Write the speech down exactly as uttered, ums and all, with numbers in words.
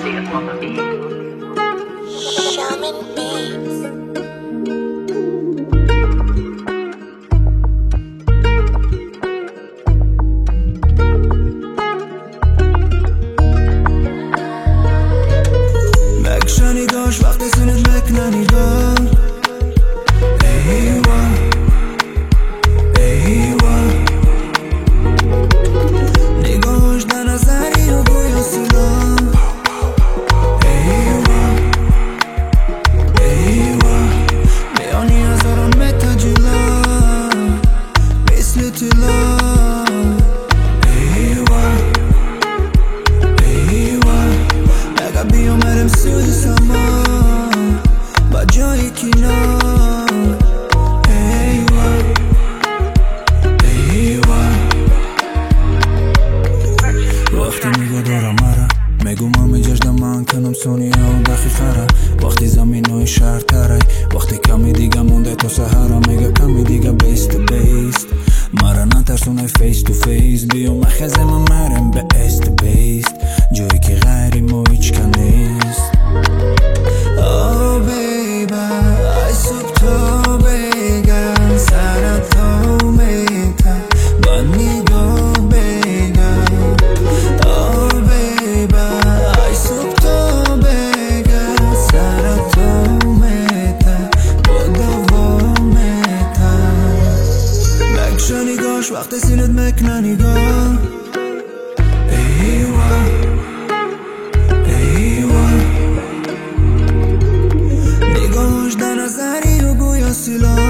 Shaman Beats. شنیداش وقتی سینت مکننیدم ایوا ایوا نگاهش در نظری و گویا سیلا ایوا ایوا لیانی هزاران متر جلا مثل تلا ایوا ایوا اگه بیامرم سود سما با جایی کنار ایوا ایوا وقتی میگه دارم مرا میگو ما میجشدم من کنم سونیه و دقیقه وقتی زمین های شهر تره وقتی کمی دیگه مونده تو سهره میگه کمی دیگه بیست بیست مرا نترسونه فیس تو فیس بیو مخزه من مرم به است بیست جایی که غیری ما هیچ که نیست Oh baby ای صبح تا بگم سرت تا میتم با نگاه بگم Oh baby ای صبح تا بگم سرت تا میتم با دوامتم مکشا نگاش وقت سینت مکنه نگاه ایوا ایوا نگاهش در نظری و گویا سیلا